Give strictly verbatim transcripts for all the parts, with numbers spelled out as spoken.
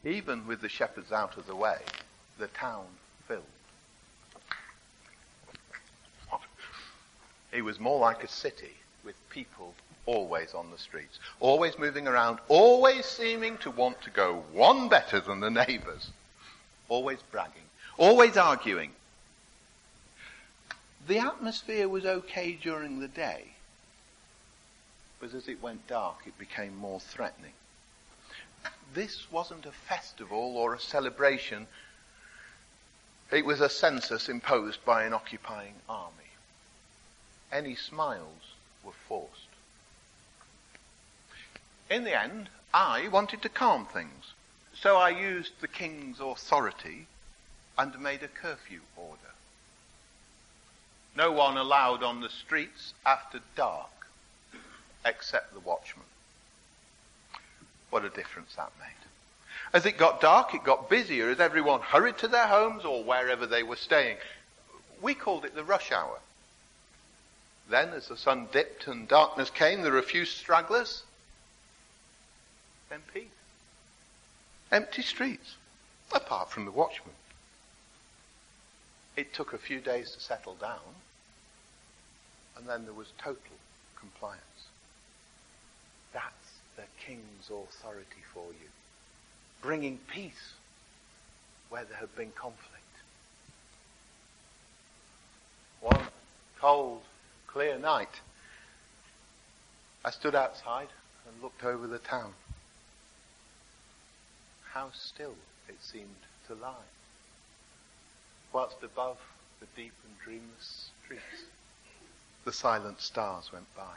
Even with the shepherds out of the way, the town filled. It was more like a city with people always on the streets, always moving around, always seeming to want to go one better than the neighbours, always bragging, always arguing. The atmosphere was okay during the day, but as it went dark, it became more threatening. This wasn't a festival or a celebration. It was a census imposed by an occupying army. Any smiles were forced. In the end, I wanted to calm things, so I used the king's authority and made a curfew order. No one allowed on the streets after dark, except the watchman. What a difference that made. As it got dark, it got busier as everyone hurried to their homes or wherever they were staying. We called it the rush hour. Then, as the sun dipped and darkness came, there were a few stragglers. Then peace. Empty streets, apart from the watchman. It took a few days to settle down, and then there was total compliance. That's the king's authority for you, bringing peace where there had been conflict. One cold, clear night, I stood outside and looked over the town. How still it seemed to lie, whilst above the deep and dreamless streets, the silent stars went by.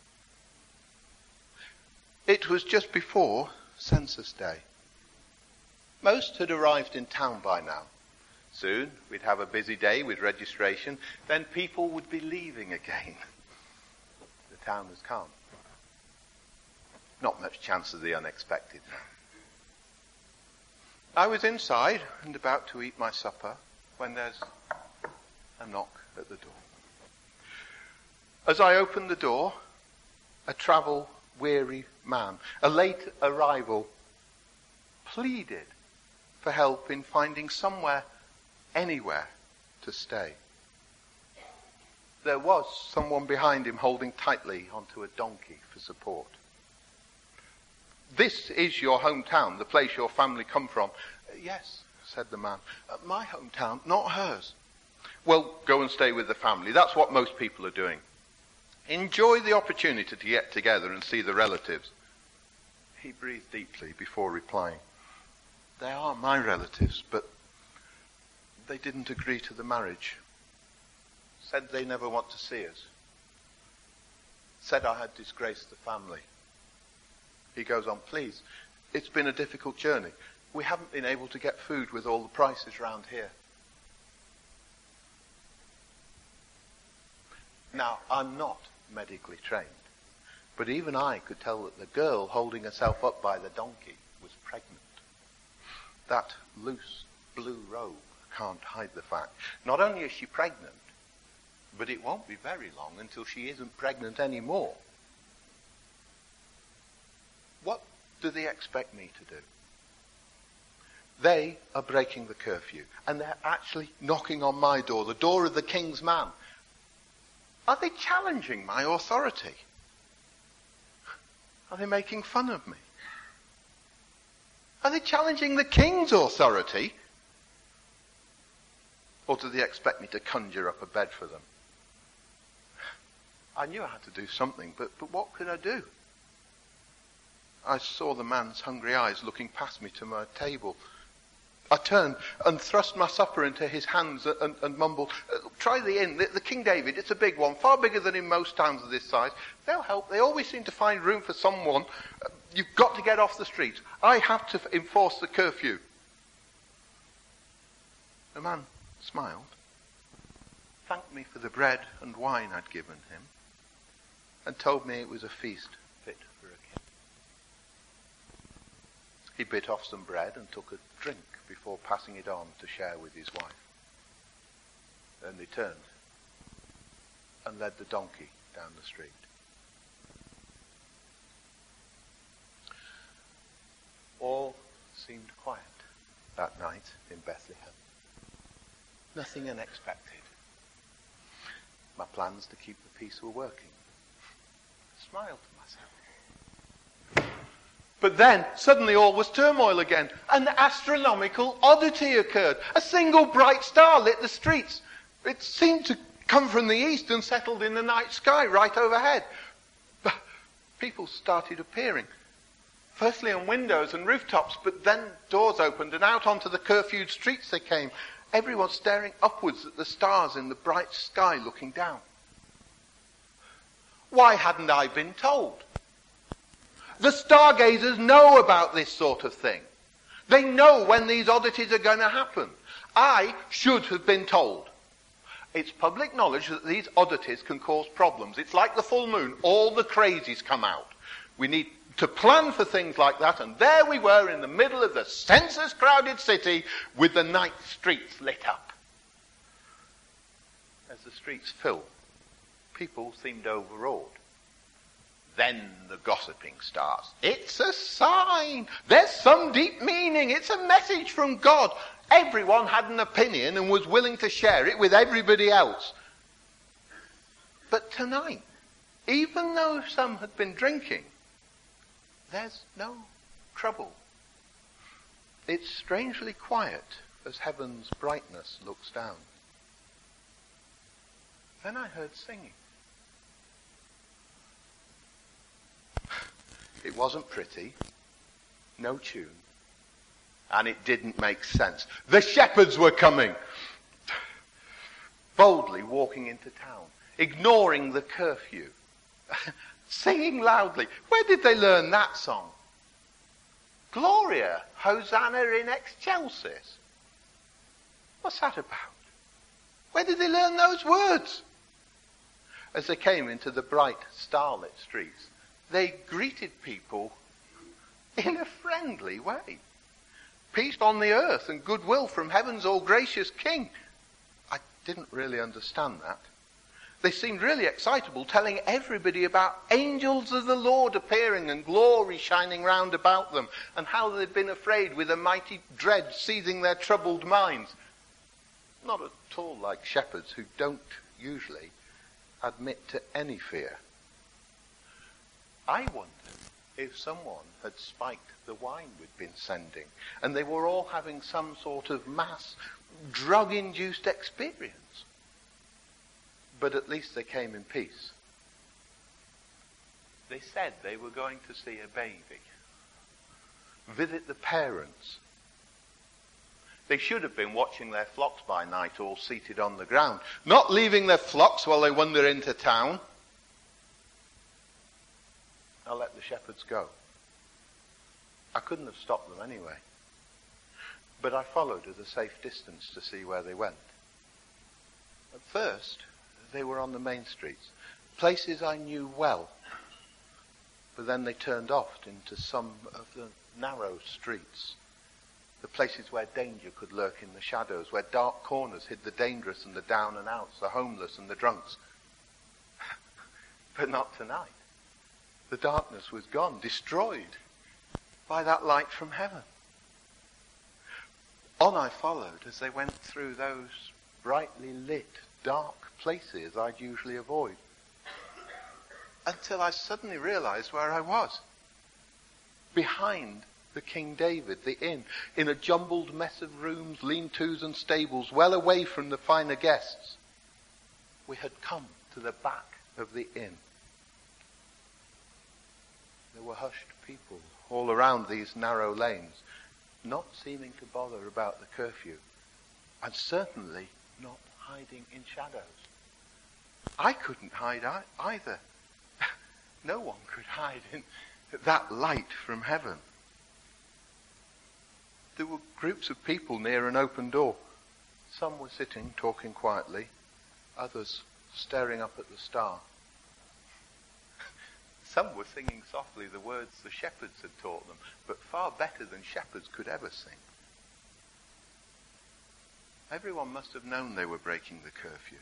It was just before census day. Most had arrived in town by now. Soon we'd have a busy day with registration, then people would be leaving again. The town was calm. Not much chance of the unexpected now. I was inside and about to eat my supper when there's a knock at the door. As I opened the door, a travel-weary man, a late arrival, pleaded for help in finding somewhere, anywhere, to stay. There was someone behind him holding tightly onto a donkey for support. This is your hometown, the place your family come from. Yes, said the man. My hometown, not hers. Well, go and stay with the family. That's what most people are doing. Enjoy the opportunity to get together and see the relatives. He breathed deeply before replying. They are my relatives, but they didn't agree to the marriage. Said they never want to see us. Said I had disgraced the family. He goes on, please, it's been a difficult journey. We haven't been able to get food with all the prices round here. Now, I'm not medically trained, but even I could tell that the girl holding herself up by the donkey was pregnant. That loose blue robe can't hide the fact. Not only is she pregnant, but it won't be very long until she isn't pregnant anymore. What do they expect me to do? They are breaking the curfew, and they're actually knocking on my door, the door of the king's man. Are they challenging my authority? Are they making fun of me? Are they challenging the king's authority? Or do they expect me to conjure up a bed for them? I knew I had to do something, but, but what could I do? I saw the man's hungry eyes looking past me to my table. I turned and thrust my supper into his hands and, and mumbled, try the inn, the, the King David, it's a big one, far bigger than in most towns of this size. They'll help, they always seem to find room for someone. You've got to get off the streets. I have to enforce the curfew. The man smiled, thanked me for the bread and wine I'd given him, and told me it was a feast fit for a king. He bit off some bread and took a drink before passing it on to share with his wife. Then they turned and led the donkey down the street. All seemed quiet. that night in Bethlehem. Nothing unexpected. My plans to keep the peace were working. I smiled to myself. But then, suddenly all was turmoil again. An astronomical oddity occurred. A single bright star lit the streets. It seemed to come from the east and settled in the night sky right overhead. But people started appearing. Firstly on windows and rooftops, but then doors opened and out onto the curfewed streets they came. Everyone staring upwards at the stars in the bright sky looking down. Why hadn't I been told? The stargazers know about this sort of thing. They know when these oddities are going to happen. I should have been told. It's public knowledge that these oddities can cause problems. It's like the full moon. All the crazies come out. We need to plan for things like that, and there we were in the middle of the census-crowded city with the night streets lit up. As the streets filled, people seemed overawed. Then the gossiping starts. It's a sign. There's some deep meaning. It's a message from God. Everyone had an opinion and was willing to share it with everybody else. But tonight, even though some had been drinking, there's no trouble. It's strangely quiet as heaven's brightness looks down. Then I heard singing. It wasn't pretty, no tune, and it didn't make sense. The shepherds were coming, boldly walking into town, ignoring the curfew, singing loudly. Where did they learn that song? Gloria, Hosanna in excelsis. What's that about? Where did they learn those words? As they came into the bright, starlit streets, they greeted people in a friendly way. Peace on the earth and goodwill from heaven's all-gracious King. I didn't really understand that. They seemed really excitable, telling everybody about angels of the Lord appearing and glory shining round about them, and how they'd been afraid with a mighty dread seizing their troubled minds. Not at all like shepherds who don't usually admit to any fear. I wondered if someone had spiked the wine we'd been sending, and they were all having some sort of mass drug-induced experience. But at least they came in peace. They said they were going to see a baby, visit the parents. They should have been watching their flocks by night, all seated on the ground, not leaving their flocks while they wander into town. I let the shepherds go. I couldn't have stopped them anyway. But I followed at a safe distance to see where they went. At first, they were on the main streets, places I knew well. But then they turned off into some of the narrow streets, the places where danger could lurk in the shadows, where dark corners hid the dangerous and the down and outs, the homeless and the drunks. But not tonight. The darkness was gone, destroyed by that light from heaven. On I followed as they went through those brightly lit, dark places I'd usually avoid, until I suddenly realized where I was. Behind the King David, the inn, in a jumbled mess of rooms, lean-tos and stables, well away from the finer guests. We had come to the back of the inn. There were hushed people all around these narrow lanes, not seeming to bother about the curfew, and certainly not hiding in shadows. I couldn't hide either. No one could hide in that light from heaven. There were groups of people near an open door. Some were sitting, talking quietly, others staring up at the star. Some were singing softly the words the shepherds had taught them, but far better than shepherds could ever sing. Everyone must have known they were breaking the curfew.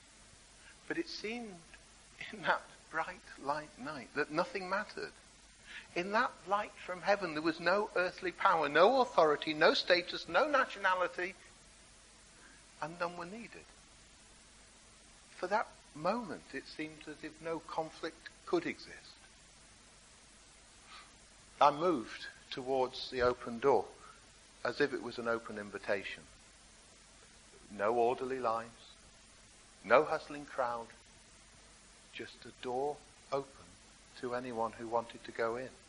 But it seemed in that bright light night that nothing mattered. In that light from heaven, there was no earthly power, no authority, no status, no nationality, and none were needed. For that moment, it seemed as if no conflict could exist. I moved towards the open door, as if it was an open invitation. No orderly lines, no hustling crowd, just a door open to anyone who wanted to go in.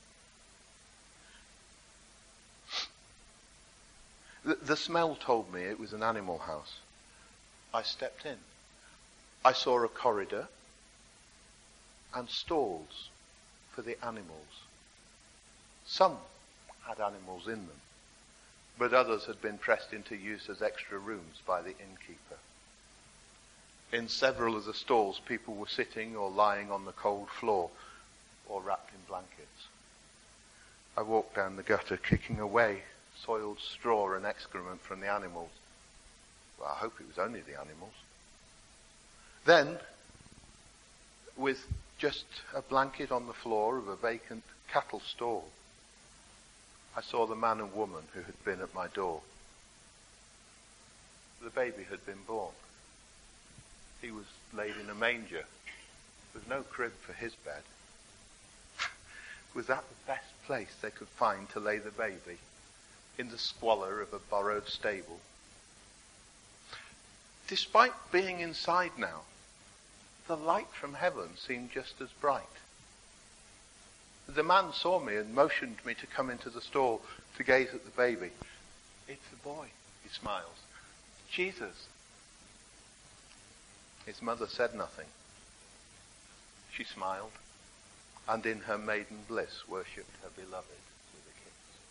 The, the smell told me it was an animal house. I stepped in. I saw a corridor and stalls for the animals. Some had animals in them, but others had been pressed into use as extra rooms by the innkeeper. In several of the stalls, people were sitting or lying on the cold floor or wrapped in blankets. I walked down the gutter, kicking away soiled straw and excrement from the animals. Well, I hope it was only the animals. Then, with just a blanket on the floor of a vacant cattle stall, I saw the man and woman who had been at my door. The baby had been born. He was laid in a manger with no crib for his bed. Was that the best place they could find to lay the baby? In the squalor of a borrowed stable? Despite being inside now, the light from heaven seemed just as bright. The man saw me and motioned me to come into the stall to gaze at the baby. It's a boy, he smiles. Jesus. His mother said nothing. She smiled, and in her maiden bliss worshipped her beloved with a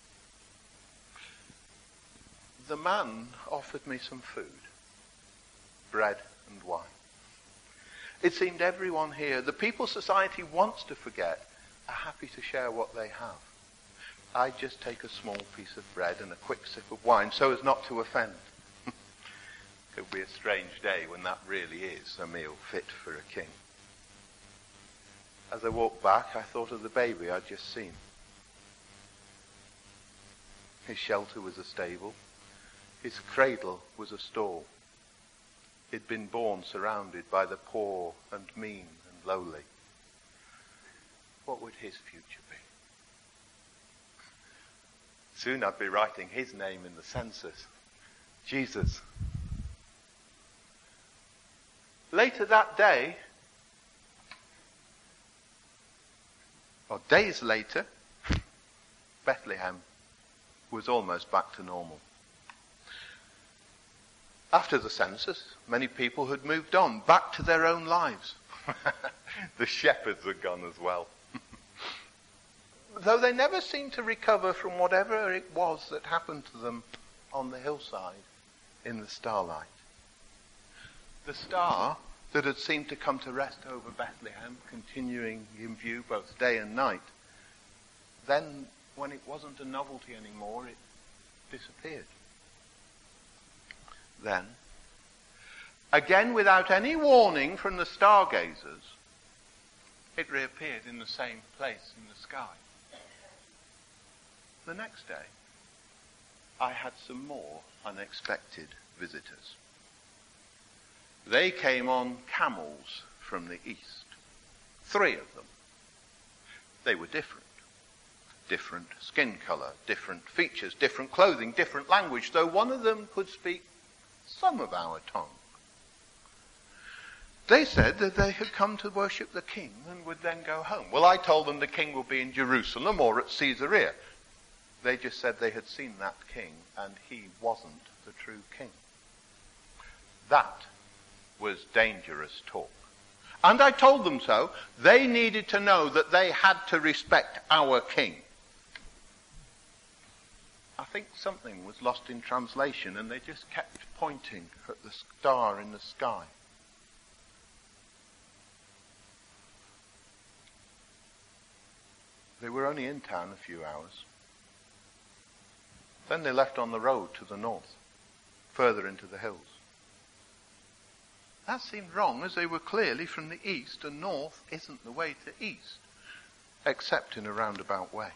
kiss. The man offered me some food, bread and wine. It seemed everyone here, the people society wants to forget, are happy to share what they have. I just take a small piece of bread and a quick sip of wine so as not to offend. It'll be a strange day when that really is a meal fit for a king. As I walked back, I thought of the baby I'd just seen. His shelter was a stable. His cradle was a stall. He'd been born surrounded by the poor and mean and lowly. What would his future be? Soon I'd be writing his name in the census. Jesus. Later that day, or days later, Bethlehem was almost back to normal. After the census, many people had moved on, back to their own lives. The shepherds had gone as well. Though they never seemed to recover from whatever it was that happened to them on the hillside in the starlight. The star that had seemed to come to rest over Bethlehem, continuing in view both day and night, then, when it wasn't a novelty anymore, it disappeared. Then, again without any warning from the stargazers, it reappeared in the same place in the sky. The next day, I had some more unexpected visitors. They came on camels from the east. Three of them. They were different. Different skin color, different features, different clothing, different language, though one of them could speak some of our tongue. They said that they had come to worship the king and would then go home. Well, I told them the king would be in Jerusalem or at Caesarea. They just said they had seen that king and he wasn't the true king. That was dangerous talk. And I told them so. They needed to know that they had to respect our king. I think something was lost in translation and they just kept pointing at the star in the sky. They were only in town a few hours. Then they left on the road to the north, further into the hills. That seemed wrong, as they were clearly from the east, and north isn't the way to east. except in a roundabout way.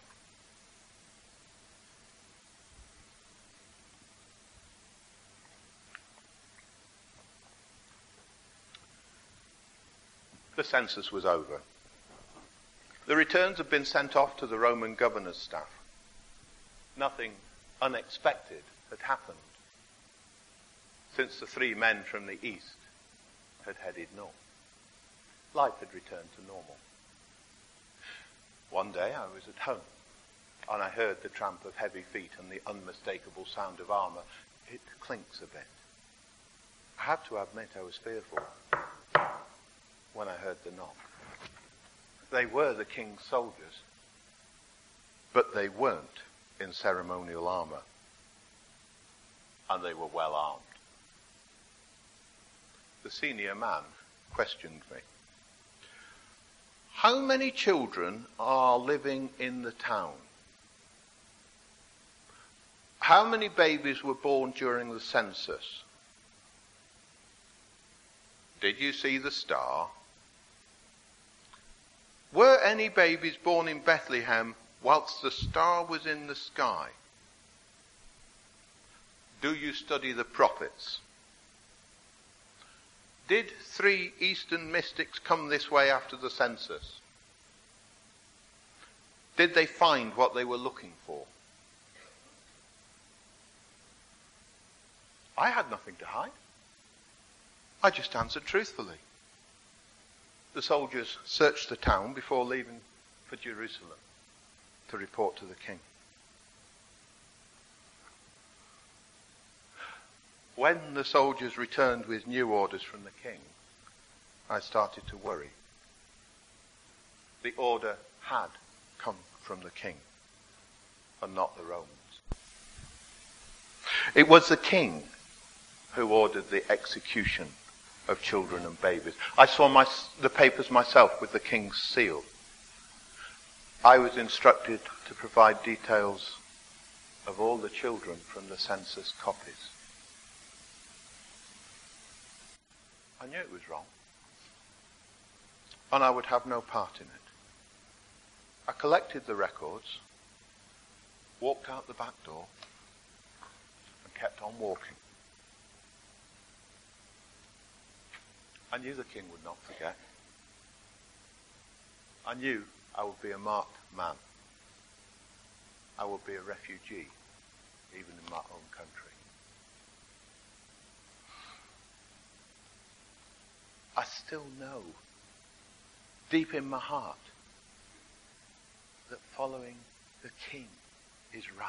The census was over. The returns had been sent off to the Roman governor's staff. Nothing unexpected had happened since the three men from the east had headed north. Life had returned to normal. One day I was at home and I heard the tramp of heavy feet and the unmistakable sound of armour. It clinks a bit. I have to admit I was fearful when I heard the knock. They were the king's soldiers, but they weren't in ceremonial armour, and they were well armed. The senior man questioned me. How many children are living in the town? How many babies were born during the census? Did you see the star? Were any babies born in Bethlehem whilst the star was in the sky? Do you study the prophets? Did three Eastern mystics come this way after the census? Did they find what they were looking for? I had nothing to hide. I just answered truthfully. The soldiers searched the town before leaving for Jerusalem to report to the king. When the soldiers returned with new orders from the king, I started to worry. The order had come from the king and not the Romans. It was the king who ordered the execution of children and babies. I saw my, the papers myself with the king's seal. I was instructed to provide details of all the children from the census copies. I knew it was wrong, and I would have no part in it. I collected the records, walked out the back door, and kept on walking. I knew the king would not forget. I knew I would be a marked man. I would be a refugee, even in my own country. I still know, deep in my heart, that following the king is right.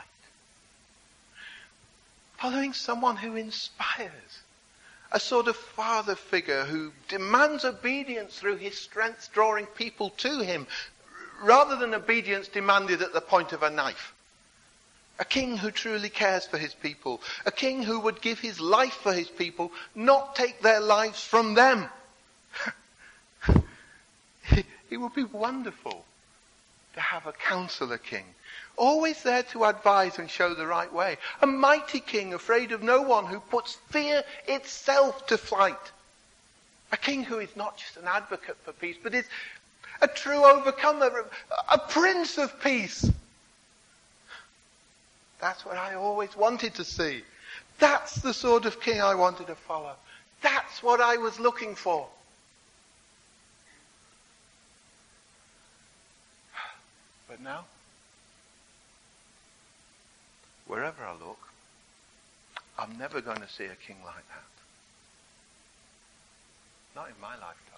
Following someone who inspires. A sort of father figure who demands obedience through his strength, drawing people to him, rather than obedience demanded at the point of a knife. A king who truly cares for his people. A king who would give his life for his people, not take their lives from them. It would be wonderful to have a counselor king, always there to advise and show the right way. A mighty king, afraid of no one, who puts fear itself to flight. A king who is not just an advocate for peace, but is a true overcomer, a prince of peace. That's what I always wanted to see. That's the sort of king I wanted to follow. That's what I was looking for. But now, wherever I look, I'm never going to see a king like that. Not in my lifetime.